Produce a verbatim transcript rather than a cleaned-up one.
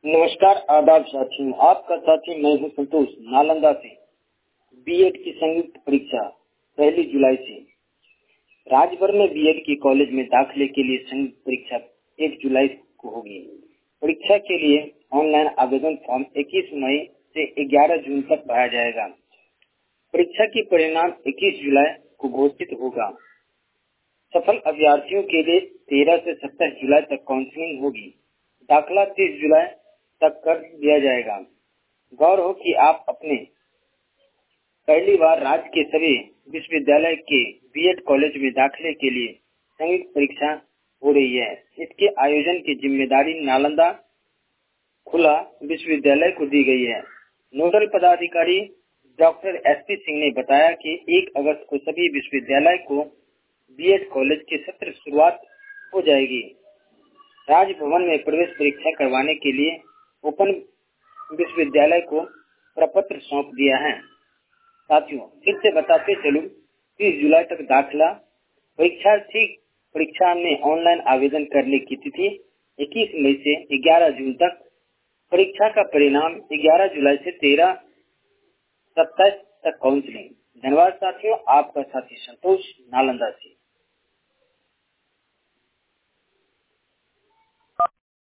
नमस्कार, आदाब साथियों। आपका साथी मैं हूं संतोष, नालंदा से। बीएड की संयुक्त परीक्षा पहली जुलाई से। राज्य भर में बीएड के कॉलेज में दाखिले के लिए संयुक्त परीक्षा एक जुलाई को होगी। परीक्षा के लिए ऑनलाइन आवेदन फॉर्म इक्कीस मई से ग्यारह जून तक भरा जाएगा। परीक्षा की परिणाम इक्कीस जुलाई को घोषित होगा। सफल अभ्यर्थियों के लिए तेरह से सत्ताईस जुलाई तक काउंसलिंग होगी। दाखिला तीस जुलाई तक कर दिया जाएगा। गौर हो कि आप अपने पहली बार राज्य के सभी विश्वविद्यालय के बीएड कॉलेज में दाखिले के लिए संयुक्त परीक्षा हो रही है। इसके आयोजन की जिम्मेदारी नालंदा खुला विश्वविद्यालय को दी गई है। नोडल पदाधिकारी डॉक्टर एस पी सिंह ने बताया कि एक अगस्त को सभी विश्वविद्यालय को बीएड कॉलेज की सत्र शुरुआत हो जाएगी। राजभवन में प्रवेश परीक्षा करवाने के लिए ओपन विश्वविद्यालय को प्रपत्र सौंप दिया है। साथियों, फिर से बताते चलूं, तीस जुलाई तक दाखिला। परीक्षार्थी परीक्षा में ऑनलाइन आवेदन करने की तिथि इक्कीस मई से ग्यारह जून तक। परीक्षा का परिणाम ग्यारह जुलाई से तेरह सत्ताईस तक काउंसलिंग। धन्यवाद साथियों, आपका साथी संतोष, नालंदा से।